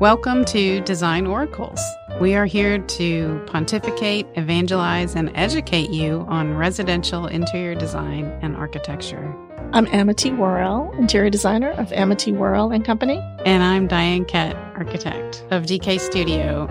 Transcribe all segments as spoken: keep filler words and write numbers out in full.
Welcome to Design Oracles. We are here to pontificate, evangelize, and educate you on residential interior design and architecture. I'm Amity Worrell, interior designer of Amity Worrell and Company. And I'm Diane Kett, architect of D K Studio.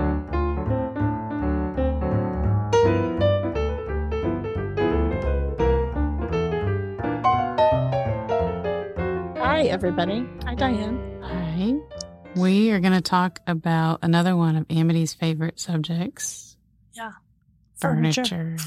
Hi, everybody. Hi, Diane. Hi. We are going to talk about another one of Amity's favorite subjects. Yeah. Furniture.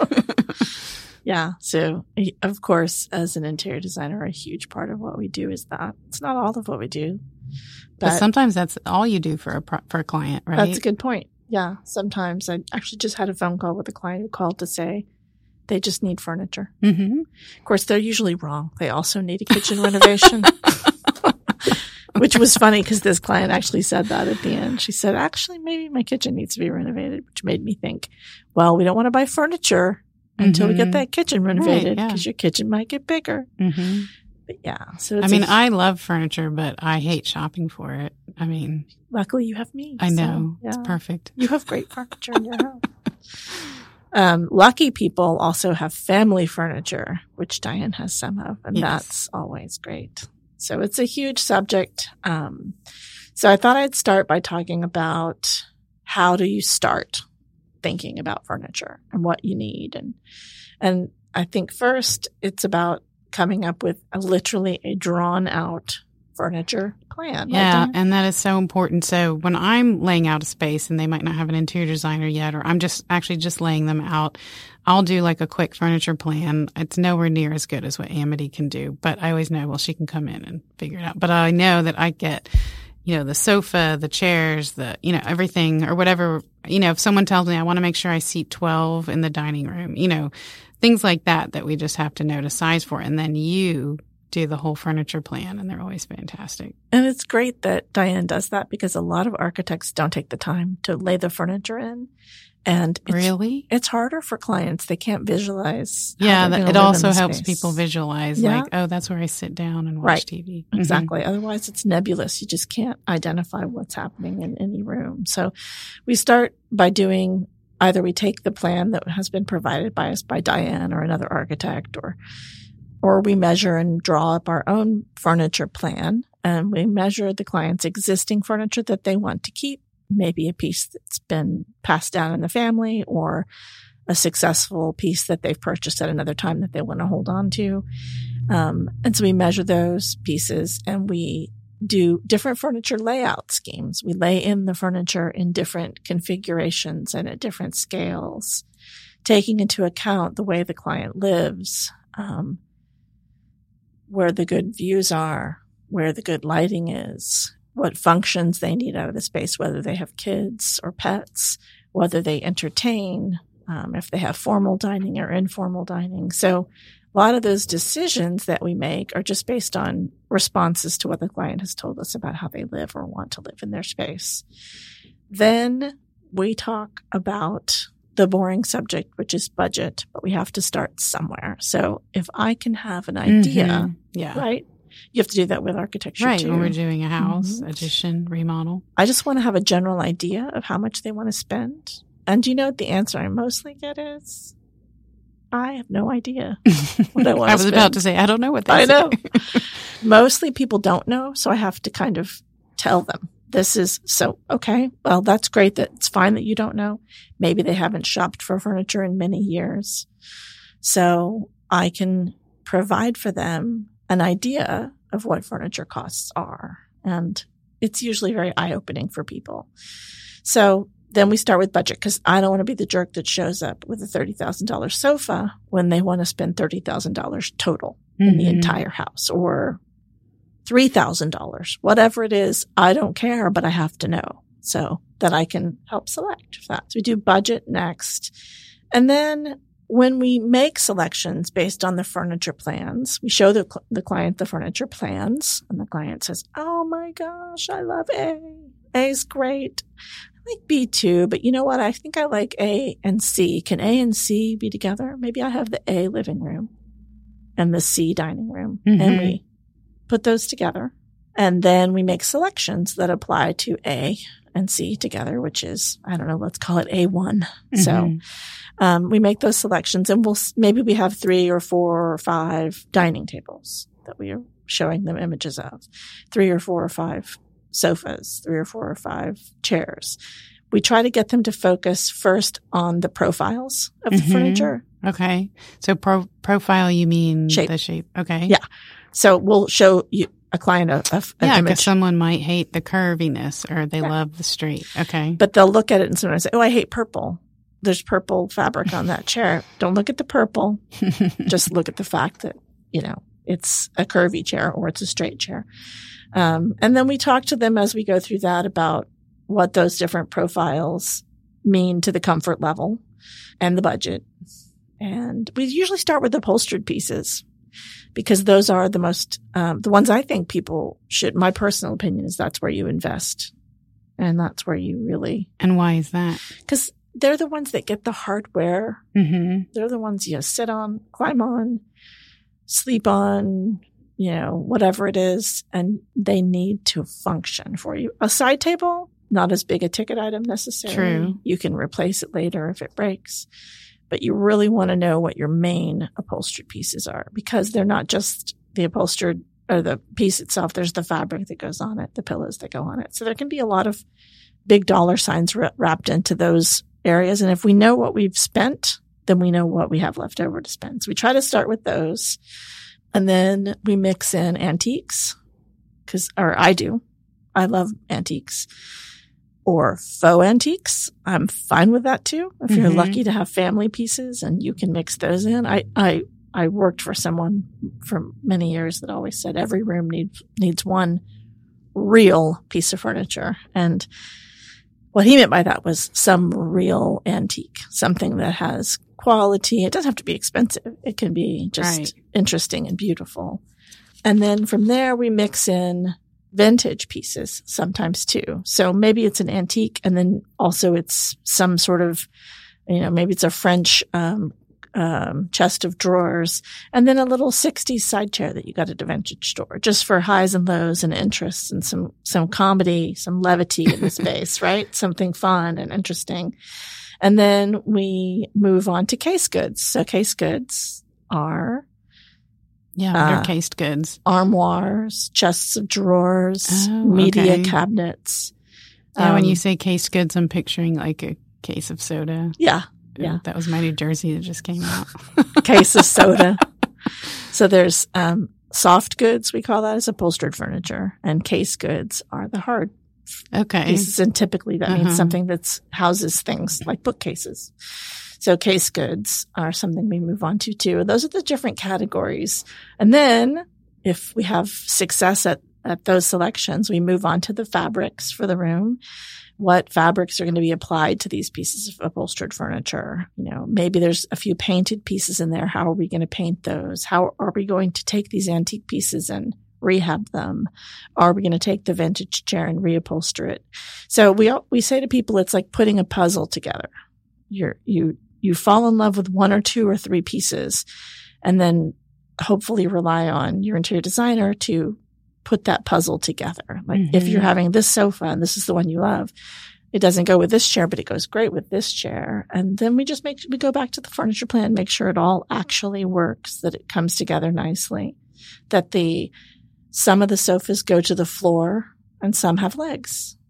Yeah. So, of course, as an interior designer, a huge part of what we do is that. It's not all of what we do. But, but sometimes that's all you do for a pro- for a client, right? That's a good point. Yeah. Sometimes I actually just had a phone call with a client who called to say they just need furniture. Mm-hmm. Of course, they're usually wrong. They also need a kitchen renovation. Which was funny because this client actually said that at the end. She said, actually, maybe my kitchen needs to be renovated, which made me think, well, we don't want to buy furniture until mm-hmm. we get that kitchen renovated because right, yeah. your kitchen might get bigger. Mm-hmm. But yeah. So it's I mean, a, I love furniture, but I hate shopping for it. I mean. Luckily, you have me. I know. So, yeah. It's perfect. You have great furniture in your house. Um, lucky people also have family furniture, which Diane has some of, and yes. that's always great. So it's a huge subject. Um, so I thought I'd start by talking about how do you start thinking about furniture and what you need. And, and I think first it's about coming up with a, literally a drawn out furniture plan. Yeah. Right, and that is so important. So when I'm laying out a space and they might not have an interior designer yet, or I'm just actually just laying them out, I'll do like a quick furniture plan. It's nowhere near as good as what Amity can do, but I always know, well, she can come in and figure it out. But I know that I get, you know, the sofa, the chairs, the, you know, everything or whatever. You know, if someone tells me I want to make sure I seat twelve in the dining room, you know, things like that, that we just have to know to size for. And then you do the whole furniture plan, and they're always fantastic. And it's great that Diane does that because a lot of architects don't take the time to lay the furniture in. And it's, really, it's harder for clients. They can't visualize. Yeah, that, it also helps space. people visualize yeah. like, oh, that's where I sit down and watch right. T V. Exactly. Mm-hmm. Otherwise, it's nebulous. You just can't identify what's happening in any room. So we start by doing either we take the plan that has been provided by us by Diane or another architect, or or we measure and draw up our own furniture plan, and we measure the client's existing furniture that they want to keep. Maybe a piece that's been passed down in the family or a successful piece that they've purchased at another time that they want to hold on to. Um, and so we measure those pieces and we do different furniture layout schemes. We lay in the furniture in different configurations and at different scales, taking into account the way the client lives, um, where the good views are, where the good lighting is, what functions they need out of the space, whether they have kids or pets, whether they entertain, um, if they have formal dining or informal dining. So a lot of those decisions that we make are just based on responses to what the client has told us about how they live or want to live in their space. Then we talk about the boring subject, which is budget, but we have to start somewhere. So if I can have an idea, mm-hmm. yeah. right? You have to do that with architecture right, too. When we're doing a house, mm-hmm. addition, remodel. I just want to have a general idea of how much they want to spend. And do you know what the answer I mostly get is? I have no idea what I want I to was spend. about to say, I don't know what they I say. know. Mostly people don't know, so I have to kind of tell them. This is so, okay, well, that's great. That it's fine that you don't know. Maybe they haven't shopped for furniture in many years. So I can provide for them an idea of what furniture costs are. And it's usually very eye-opening for people. So then we start with budget because I don't want to be the jerk that shows up with a thirty thousand dollars sofa when they want to spend thirty thousand dollars total mm-hmm. in the entire house, or three thousand dollars, whatever it is. I don't care, but I have to know so that I can help select that. So we do budget next. And then when we make selections based on the furniture plans, we show the, the client the furniture plans, and the client says, oh my gosh, I love A. A is great. I like B too, but you know what? I think I like A and C. Can A and C be together? Maybe I have the A living room and the C dining room, mm-hmm. and we put those together. And then we make selections that apply to A and C together, which is, I don't know, let's call it A one. Mm-hmm. So um, we make those selections, and we'll maybe we have three or four or five dining tables that we are showing them images of, three or four or five sofas, three or four or five chairs. We try to get them to focus first on the profiles of the mm-hmm. furniture. Okay. So pro- profile, you mean shape. The shape. Okay. Yeah. So we'll show you a client a, a, an yeah, image. because someone might hate the curviness or they yeah. love the straight. Okay. But they'll look at it and sometimes say, oh, I hate purple. There's purple fabric on that chair. Don't look at the purple. Just look at the fact that, you know, it's a curvy chair or it's a straight chair. Um, and then we talk to them as we go through that about what those different profiles mean to the comfort level and the budget. And we usually start with upholstered pieces because those are the most, um, the ones I think people should, my personal opinion is that's where you invest. And that's where you really. And why is that? Because they're the ones that get the hardware. Mm-hmm. They're the ones you sit on, climb on, sleep on, you know, whatever it is. And they need to function for you. A side table, not as big a ticket item necessarily. True. You can replace it later if it breaks. But you really want to know what your main upholstered pieces are because they're not just the upholstered or the piece itself. There's the fabric that goes on it, the pillows that go on it. So there can be a lot of big dollar signs wrapped into those areas. And if we know what we've spent, then we know what we have left over to spend. So we try to start with those. And then we mix in antiques because, or I do. I love antiques. Or faux antiques. I'm fine with that too. If you're mm-hmm. lucky to have family pieces and you can mix those in. I, I, I worked for someone for many years that always said every room needs, needs one real piece of furniture. And what he meant by that was some real antique, something that has quality. It doesn't have to be expensive. It can be just right. interesting and beautiful. And then from there we mix in vintage pieces sometimes too. So maybe it's an antique and then also it's some sort of, you know, maybe it's a French um, um, chest of drawers and then a little sixties side chair that you got at a vintage store just for highs and lows and interests and some, some comedy, some levity in the space, right? Something fun and interesting. And then we move on to case goods. So case goods are Yeah, what are uh, cased goods? Armoires, chests of drawers, oh, media okay. cabinets. Yeah, um, when you say case goods, I'm picturing like a case of soda. Yeah, yeah. That was my New Jersey that just came out. Case of soda. So there's um, soft goods, we call that as upholstered furniture, and case goods are the hard okay. pieces. And typically that uh-huh. means something that houses things like bookcases. So case goods are something we move on to too. Those are the different categories. And then if we have success at, at those selections, we move on to the fabrics for the room. What fabrics are going to be applied to these pieces of upholstered furniture? You know, maybe there's a few painted pieces in there. How are we going to paint those? How are we going to take these antique pieces and rehab them? Are we going to take the vintage chair and reupholster it? So we we say to people, it's like putting a puzzle together. You're, you, You fall in love with one or two or three pieces and then hopefully rely on your interior designer to put that puzzle together. Like mm-hmm. if you're having this sofa and this is the one you love, it doesn't go with this chair, but it goes great with this chair. And then we just make, we go back to the furniture plan, make sure it all actually works, that it comes together nicely, that the, some of the sofas go to the floor and some have legs.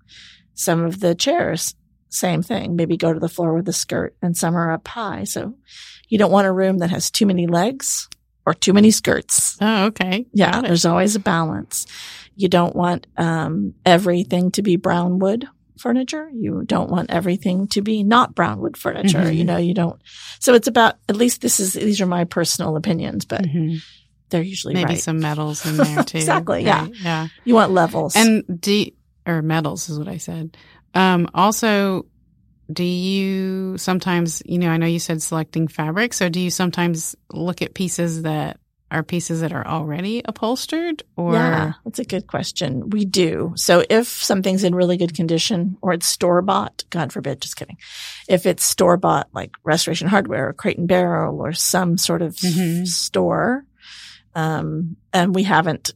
Some of the chairs, same thing, maybe go to the floor with a skirt and some are up high. So you don't want a room that has too many legs or too many skirts. Oh, okay. Yeah, there's always a balance. You don't want um, everything to be brown wood furniture. You don't want everything to be not brown wood furniture. Mm-hmm. You know, you don't. So it's about, at least this is, these are my personal opinions, but mm-hmm. they're usually maybe right. some metals in there too. Exactly. Yeah. Right, yeah. You want levels. And do, or metals is what I said. Um, also, do you sometimes, you know, I know you said selecting fabric. So do you sometimes look at pieces that are pieces that are already upholstered or? Yeah, that's a good question. We do. So if something's in really good condition or it's store bought, God forbid, just kidding. If it's store bought like Restoration Hardware or Crate and Barrel or some sort of mm-hmm. store, um, and we haven't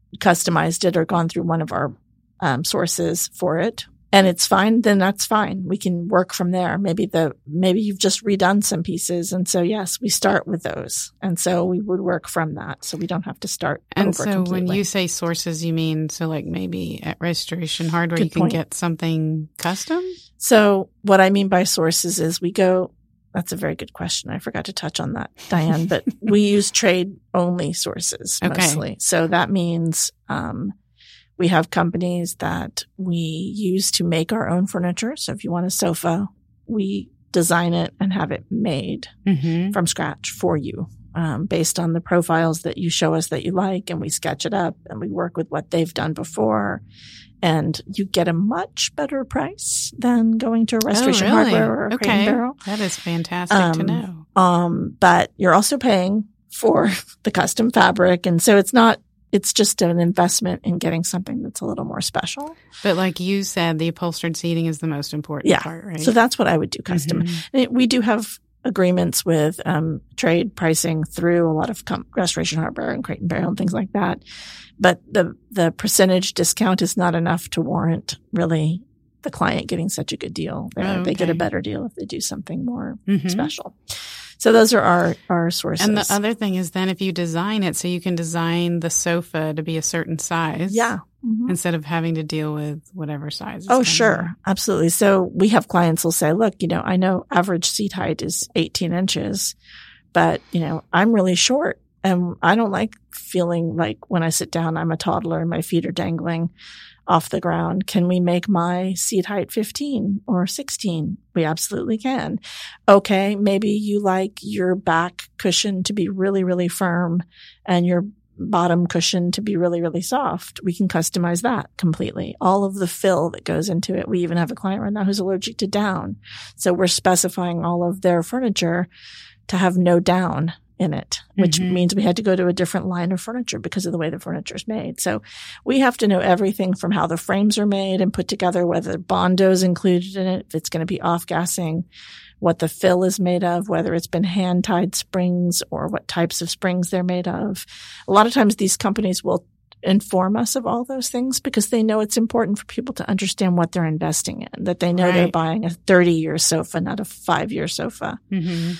customized it or gone through one of our um, sources for it, and it's fine, then that's fine. We can work from there. Maybe the maybe you've just redone some pieces, and so yes, we start with those, and so we would work from that, so we don't have to start. And over so completely. when you say sources, you mean so like maybe at Restoration Hardware Good you can point. get something custom? So what I mean by sources is we go. That's a very good question. I forgot to touch on that, Diane, but we use trade only sources Okay. mostly. So that means, um, we have companies that we use to make our own furniture. So if you want a sofa, we design it and have it made Mm-hmm. from scratch for you, um, based on the profiles that you show us that you like, and we sketch it up and we work with what they've done before. And you get a much better price than going to a Restoration oh, really? Hardware or a okay. Crate and Barrel. That is fantastic to Um, know. Um, but you're also paying for the custom fabric. And so it's not, it's just an investment in getting something that's a little more special. But like you said, the upholstered seating is the most important Yeah. part, right? So that's what I would do custom. Mhm. And it- we do have agreements with um, trade pricing through a lot of com- Restoration Hardware and Crate and Barrel and things like that. But the the percentage discount is not enough to warrant really the client getting such a good deal. They, Oh, they get a okay. better deal if they do something more Mhm. special. So those are our, our sources. And the other thing is then if you design it, so you can design the sofa to be a certain size. yeah. Mhm. Instead of having to deal with whatever size. it's Oh, gonna sure. Absolutely. So we have clients who'll say, look, you know, I know average seat height is eighteen inches, but, you know, I'm really short and I don't like feeling like when I sit down, I'm a toddler and my feet are dangling off the ground. Can we make my seat height fifteen or sixteen? We absolutely can. Okay. Maybe you like your back cushion to be really, really firm and your bottom cushion to be really, really soft. We can customize that completely. All of the fill that goes into it. We even have a client right now who's allergic to down. So we're specifying all of their furniture to have no down in it, which Mhm. means we had to go to a different line of furniture because of the way the furniture is made. So we have to know everything from how the frames are made and put together, whether Bondo is included in it, if it's going to be off-gassing, what the fill is made of, whether it's been hand-tied springs or what types of springs they're made of. A lot of times these companies will inform us of all those things because they know it's important for people to understand what they're investing in, that they know they're Right. buying a thirty-year sofa, not a five-year sofa. Mhm.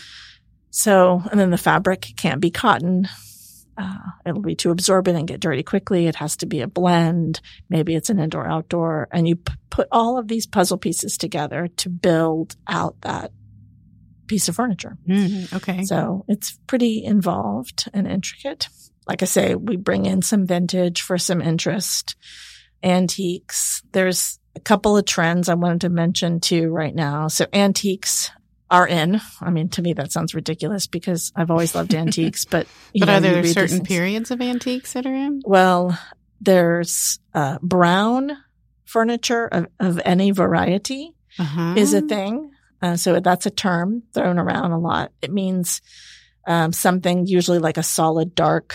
So, and then the fabric can't be cotton. Uh, it'll be too absorbent and get dirty quickly. It has to be a blend. Maybe it's an indoor outdoor. And you p- put all of these puzzle pieces together to build out that piece of furniture. Mhm. Okay. So it's pretty involved and intricate. Like I say, we bring in some vintage for some interest, antiques. There's a couple of trends I wanted to mention too right now. So antiques are in. I mean, to me, that sounds ridiculous because I've always loved antiques, but, you but know, are you there read these certain things. periods of antiques that are in? Well, there's uh, brown furniture of, of any variety Uh-huh. is a thing. Uh, so that's a term thrown around a lot. It means um, something usually like a solid dark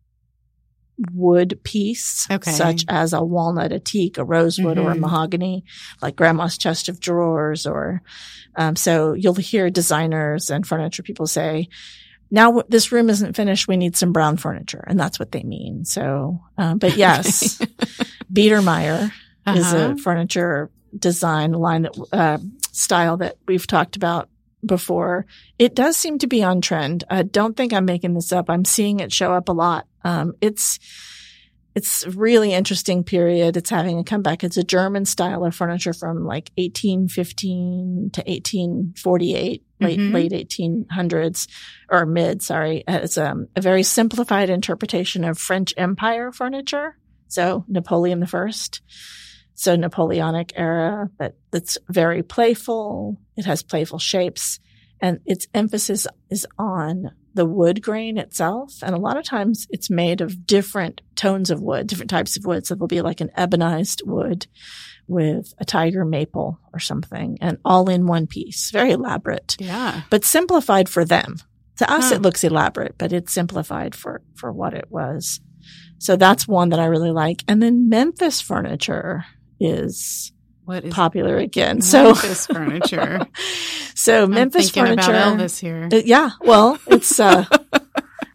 wood piece, Okay. such as a walnut, a teak, a rosewood, or a Mhm. mahogany, like grandma's chest of drawers. Or um, so you'll hear designers and furniture people say, now w- this room isn't finished. We need some brown furniture. And that's what they mean. So, um, but yes, Biedermeier is Uh-huh. a furniture design line that, uh, style that we've talked about before. It does seem to be on trend. I don't think I'm making this up. I'm seeing it show up a lot. Um, it's, it's a really interesting period. It's having a comeback. It's a German style of furniture from like eighteen fifteen to eighteen forty-eight, late, Mhm. late eighteen hundreds or mid, sorry. It's um, a very simplified interpretation of French Empire furniture. So Napoleon the First. So Napoleonic era, but that's very playful. It has playful shapes and its emphasis is on the wood grain itself. And a lot of times it's made of different tones of wood, different types of wood. So there'll be like an ebonized wood with a tiger maple or something and all in one piece. Very elaborate, Yeah. but simplified for them. To us, Huh. it looks elaborate, but it's simplified for, for what it was. So that's one that I really like. And then Memphis furniture is What is popular again. So Memphis furniture? so I'm Memphis thinking furniture. about Elvis here. Uh, yeah. Well, it's, uh,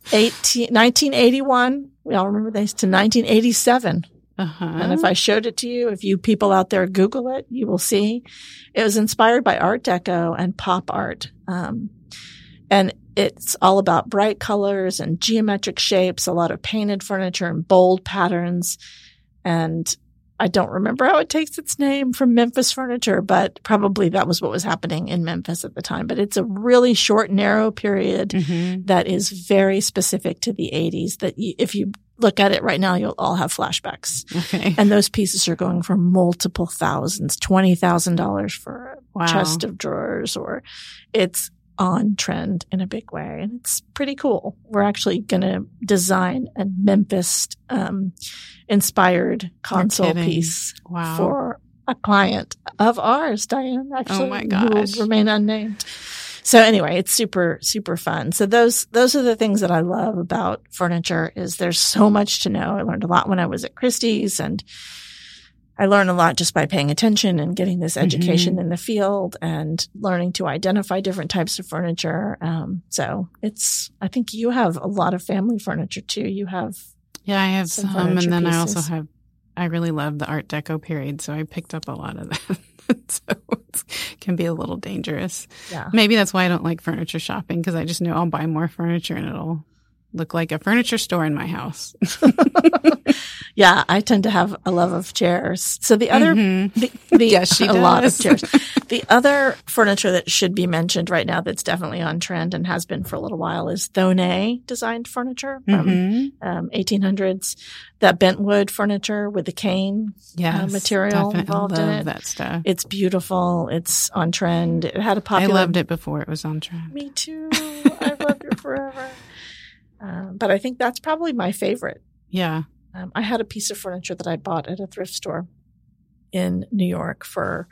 eighteen, nineteen eighty-one, we all remember this, to nineteen eighty-seven. Uh-huh. And if I showed it to you, if you people out there Google it, you will see it was inspired by Art Deco and pop art. Um, and it's all about bright colors and geometric shapes, a lot of painted furniture and bold patterns. And I don't remember how it takes its name from Memphis furniture, but probably that was what was happening in Memphis at the time. But it's a really short, narrow period mm-hmm. that is very specific to the eighties that you, if you look at it right now, you'll all have flashbacks. Okay. And those pieces are going for multiple thousands, twenty thousand dollars for a wow. chest of drawers, or it's on trend in a big way. And it's pretty cool. We're actually going to design a Memphis um, inspired console piece wow. for a client of ours, Diane, actually. Oh my gosh. Who will remain unnamed. So anyway, it's super, super fun. So those, those are the things that I love about furniture is there's so much to know. I learned a lot when I was at Christie's, and I learned a lot just by paying attention and getting this education mm-hmm. in the field and learning to identify different types of furniture. Um, so it's, I think you have a lot of family furniture too. You have. Yeah, I have some, some and then pieces. I also have, I really love the Art Deco period. So I picked up a lot of that. So it can be a little dangerous. Yeah. Maybe that's why I don't like furniture shopping, because I just know I'll buy more furniture and it'll look like a furniture store in my house. Yeah, I tend to have a love of chairs. So the other, mm-hmm. the, the yes, she a does. lot of chairs. The other furniture that should be mentioned right now that's definitely on trend and has been for a little while is Thonet designed furniture from mm-hmm. um, eighteen hundreds. That bentwood furniture with the cane yes, uh, material definitely. involved I love in it. That stuff. It's beautiful. It's on trend. It had a popular. I loved it before it was on trend. Me too. I've loved it forever. Um, but I think that's probably my favorite. Yeah. Um, I had a piece of furniture that I bought at a thrift store in New York for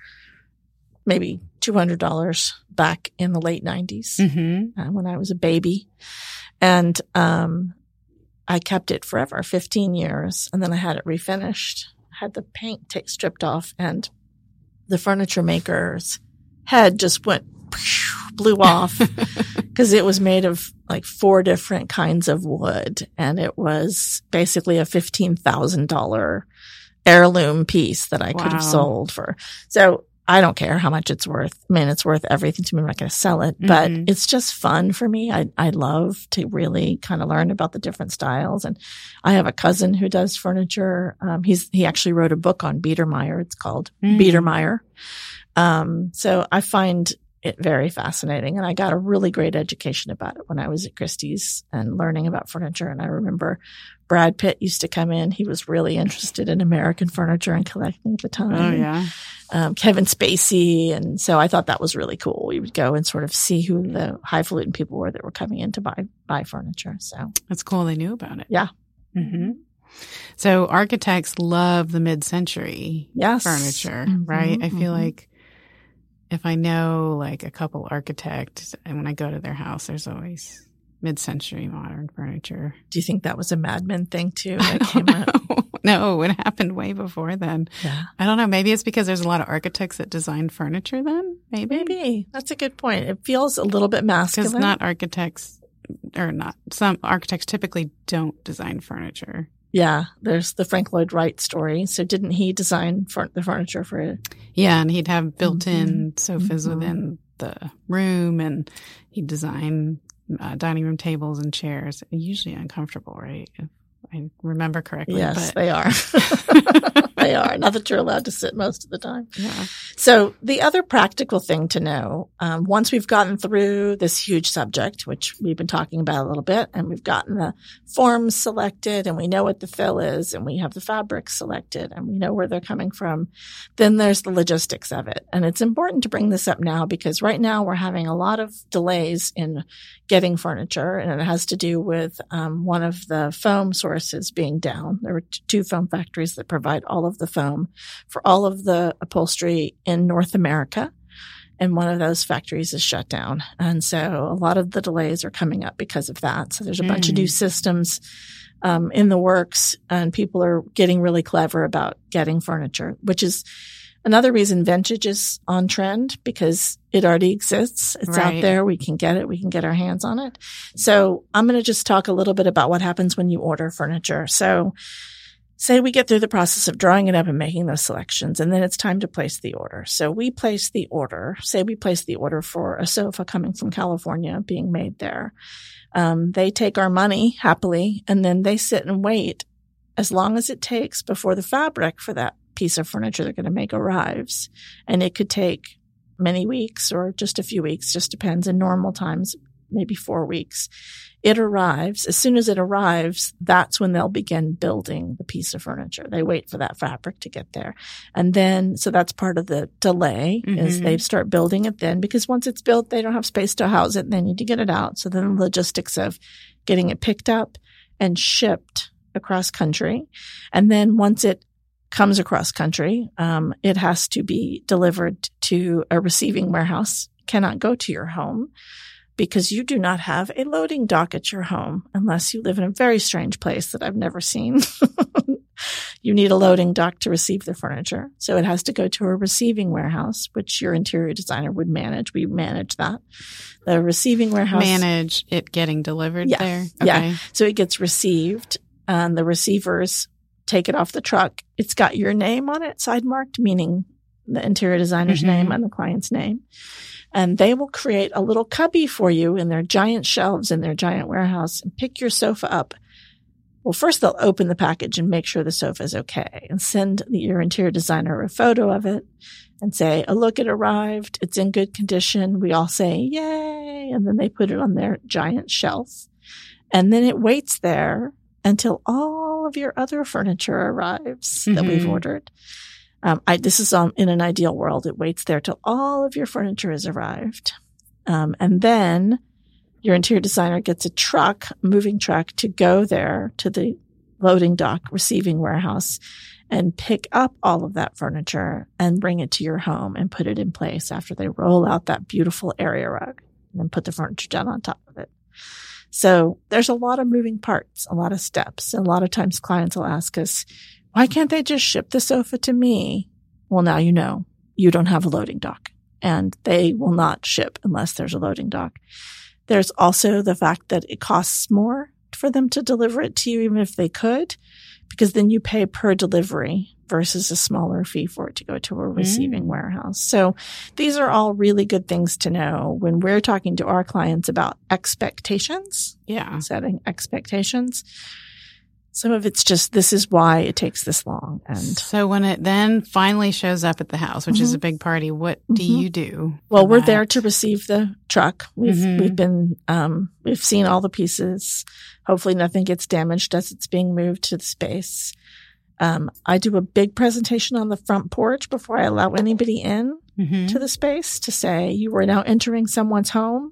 maybe two hundred dollars back in the late nineties mm-hmm. uh, when I was a baby. And um, I kept it forever, fifteen years. And then I had it refinished, had the paint t- stripped off, and the furniture maker's head just went, blew off because it was made of like four different kinds of wood. And it was basically a fifteen thousand dollars heirloom piece that I wow. could have sold for. So I don't care how much it's worth. I mean, it's worth everything to me. I'm not going to sell it, but mm-hmm. it's just fun for me. I, I love to really kind of learn about the different styles. And I have a cousin who does furniture. Um, he's, he actually wrote a book on Biedermeier. It's called mm. Biedermeier. Um, so I find it very fascinating. And I got a really great education about it when I was at Christie's and learning about furniture. And I remember Brad Pitt used to come in. He was really interested in American furniture and collecting at the time. Oh, yeah. Um, Kevin Spacey. And so I thought that was really cool. We would go and sort of see who the highfalutin people were that were coming in to buy, buy furniture. So that's cool. They knew about it. Yeah. Mm-hmm. So architects love the mid-century yes. furniture, mm-hmm, right? I feel mm-hmm. like if I know like a couple architects and when I go to their house, there's always mid-century modern furniture. Do you think that was a Mad Men thing too? I That don't came know. out? No, it happened way before then. Yeah. I don't know. Maybe it's because there's a lot of architects that designed furniture then. Maybe. Maybe. That's a good point. It feels a little bit masculine. Because not architects, or not, some architects typically don't design furniture. Yeah. There's the Frank Lloyd Wright story. So didn't he design for the furniture for it? Yeah. And he'd have built-in mm-hmm. sofas mm-hmm. within the room, and he'd design uh, dining room tables and chairs. Usually uncomfortable, right? If I remember correctly. Yes, but. they are. They are. Not that you're allowed to sit most of the time. Yeah. So the other practical thing to know, um, once we've gotten through this huge subject, which we've been talking about a little bit, and we've gotten the forms selected, and we know what the fill is, and we have the fabrics selected, and we know where they're coming from, then there's the logistics of it. And it's important to bring this up now because right now we're having a lot of delays in getting furniture, and it has to do with um, one of the foam sources being down. There were t- two foam factories that provide all of the foam for all of the upholstery in North America. And one of those factories is shut down. And so a lot of the delays are coming up because of that. So there's a mm. bunch of new systems um, in the works, and people are getting really clever about getting furniture, which is Another reason vintage is on trend because it already exists. It's Right. out there. We can get it. We can get our hands on it. So I'm going to just talk a little bit about what happens when you order furniture. So say we get through the process of drawing it up and making those selections, and then it's time to place the order. So we place the order. Say we place the order for a sofa coming from California being made there. Um, they take our money happily, and then they sit and wait as long as it takes before the fabric for that piece of furniture they're going to make arrives. And it could take many weeks or just a few weeks, just depends. In normal times, maybe four weeks. It arrives. As soon as it arrives, that's when they'll begin building the piece of furniture. They wait for that fabric to get there. And then, so that's part of the delay mm-hmm. is they start building it then, because once it's built, they don't have space to house it and they need to get it out. So then the logistics of getting it picked up and shipped across country. And then once it comes across country, um, it has to be delivered to a receiving warehouse. It cannot go to your home because you do not have a loading dock at your home unless you live in a very strange place that I've never seen. You need a loading dock to receive the furniture. So it has to go to a receiving warehouse, which your interior designer would manage. We manage that. The receiving warehouse. Manage it getting delivered yeah, there? Okay. Yeah. So it gets received and the receivers take it off the truck. It's got your name on it, side marked, meaning the interior designer's mm-hmm. name and the client's name. And they will create a little cubby for you in their giant shelves in their giant warehouse and pick your sofa up. Well, first they'll open the package and make sure the sofa is okay and send the, your interior designer a photo of it and say, oh, look, it arrived. It's in good condition. We all say, yay. And then they put it on their giant shelf. And then it waits there until all of your other furniture arrives mm-hmm. that we've ordered. Um, I, this is um, in an ideal world. It waits there till all of your furniture has arrived. Um, and then your interior designer gets a truck, a moving truck, to go there to the loading dock receiving warehouse and pick up all of that furniture and bring it to your home and put it in place after they roll out that beautiful area rug and then put the furniture down on top of it. So there's a lot of moving parts, a lot of steps. A lot of times clients will ask us, why can't they just ship the sofa to me? Well, now you know you don't have a loading dock and they will not ship unless there's a loading dock. There's also the fact that it costs more for them to deliver it to you, even if they could, because then you pay per delivery versus a smaller fee for it to go to a receiving mm. warehouse. So these are all really good things to know when we're talking to our clients about expectations. Yeah. Setting expectations. Some of it's just, this is why it takes this long. And so when it then finally shows up at the house, which mm-hmm. is a big party, what do mm-hmm. you do? Well, we're that? there to receive the truck. We've, mm-hmm. we've been, um, we've seen all the pieces. Hopefully nothing gets damaged as it's being moved to the space. Um, I do a big presentation on the front porch before I allow anybody in mm-hmm. to the space to say, you are now entering someone's home.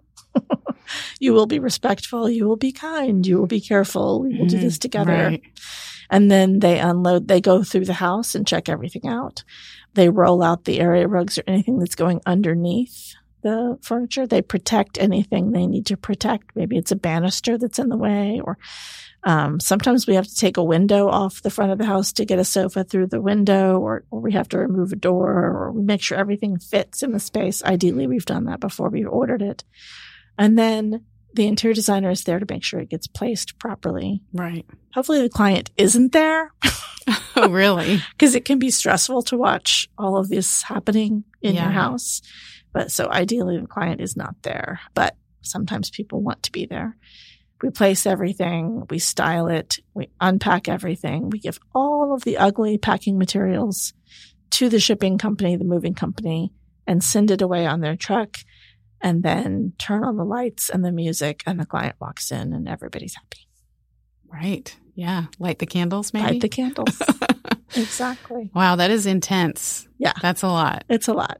You will be respectful. You will be kind. You will be careful. We will mm-hmm. do this together. Right. And then they unload, they go through the house and check everything out. They roll out the area rugs or anything that's going underneath the furniture. They protect anything they need to protect. Maybe it's a banister that's in the way, or um, sometimes we have to take a window off the front of the house to get a sofa through the window, or, or we have to remove a door, or we make sure everything fits in the space. Ideally, we've done that before we've ordered it. And then the interior designer is there to make sure it gets placed properly. Right. Hopefully the client isn't there. Oh, really? Because it can be stressful to watch all of this happening in yeah. your house. But so ideally the client is not there. But sometimes people want to be there. We place everything. We style it. We unpack everything. We give all of the ugly packing materials to the shipping company, the moving company, and send it away on their truck. And then turn on the lights and the music, and the client walks in and everybody's happy. Right. Yeah. Light the candles, maybe? Light the candles. Exactly. Wow, that is intense. Yeah. That's a lot. It's a lot.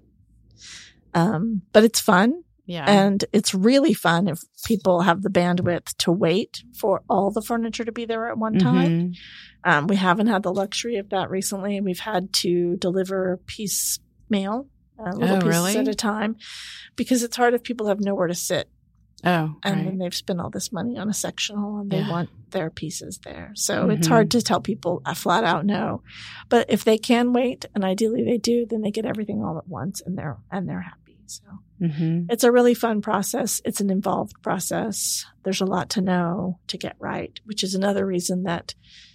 Um, but it's fun. Yeah. And it's really fun if people have the bandwidth to wait for all the furniture to be there at one time. Mm-hmm. Um, we haven't had the luxury of that recently. We've had to deliver piecemeal. Uh, little oh, pieces really? at a time, because it's hard if people have nowhere to sit. Oh, And right. then they've spent all this money on a sectional and they Yeah. want their pieces there. So Mhm. it's hard to tell people a flat out no. But if they can wait, and ideally they do, then they get everything all at once and they're and they're happy. So Mm-hmm. it's a really fun process. It's an involved process. There's a lot to know to get right, which is another reason that,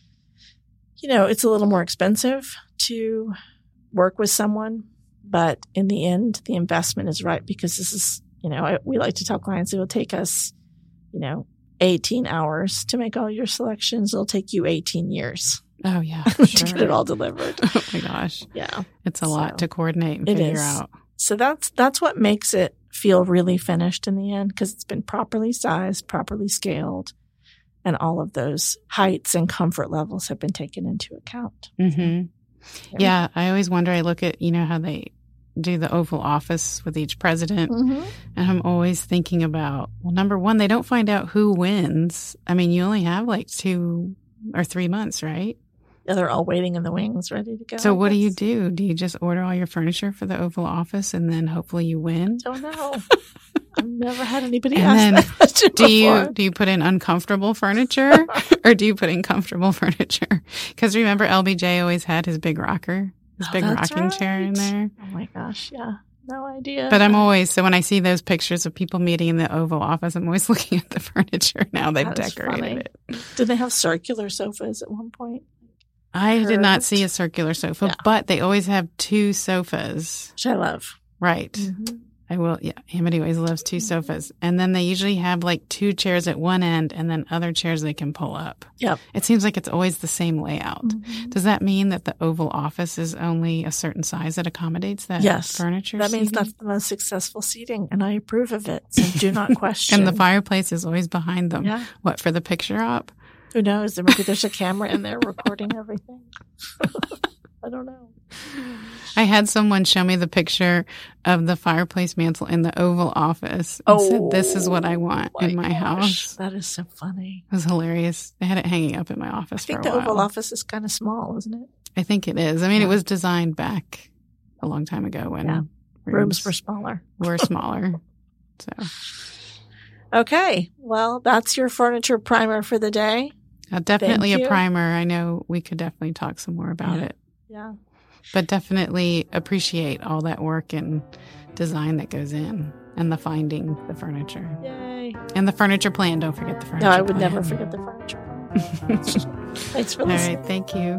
you know, it's a little more expensive to work with someone. But in the end, the investment is right because this is, you know, I, we like to tell clients it will take us, you know, eighteen hours to make all your selections. It'll take you eighteen years Oh, yeah. to Sure. get it all delivered. Oh, my gosh. Yeah. It's a So, lot to coordinate and it figure is. out. So that's that's what makes it feel really finished in the end because it's been properly sized, properly scaled, and all of those heights and comfort levels have been taken into account. Mm-hmm. Yeah. I always wonder, I look at, you know, how they do the Oval Office with each president. Mm-hmm. And I'm always thinking about, well, number one, they don't find out who wins. I mean, you only have like two or three months, right? Yeah, they're all waiting in the wings, ready to go. So I what do you guess. do? Do you just order all your furniture for the Oval Office and then hopefully you win? Don't know. I've never had anybody And ask then that question Do you before. do you put in uncomfortable furniture or do you put in comfortable furniture? Because remember, L B J always had his big rocker, his Oh, big that's rocking chair in right. there. Oh my gosh, yeah. No idea. But I'm always, so when I see those pictures of people meeting in the Oval Office, I'm always looking at the furniture now. They've That is decorated funny. it. Did they have circular sofas at one point? I did not Curved. see a circular sofa, Yeah. but they always have two sofas. Which I love. Right. Mhm. I will. Yeah. Amity always loves two sofas. And then they usually have like two chairs at one end and then other chairs they can pull up. Yep. It seems like it's always the same layout. Mhm. Does that mean that the Oval Office is only a certain size that accommodates that Yes. furniture? That means seating? that's the most successful seating, and I approve of it. So do not question. And the fireplace is always behind them. Yeah. What, for the picture op? Who knows? Maybe there's a camera in there recording everything. I don't know. I had someone show me the picture of the fireplace mantle in the Oval Office and said, "This is what I want my in my gosh, house." That is so funny. It was hilarious. I had it hanging up in my I office think for the a while. Oval Office is kind of small, isn't it? I think it is. I mean, Yeah. it was designed back a long time ago when Yeah. rooms, Rooms were smaller. were smaller. So Okay. Well, that's your furniture primer for the day. uh, definitely Thank a you. primer. I know we could definitely talk some more about Yeah. it, Yeah. but definitely appreciate all that work and design that goes in and the finding the furniture Yay. and the furniture plan. Don't forget the furniture No, I would plan. never forget the furniture plan. Thanks for All listening. right. Thank you.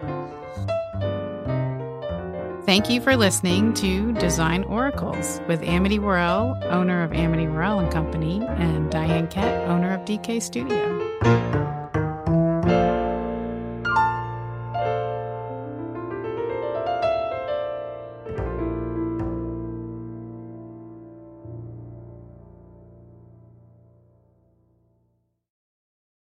Thank you for listening to Design Oracles with Amity Worrell, owner of Amity Worrell and Company, and Diane Kett, owner of D K Studio.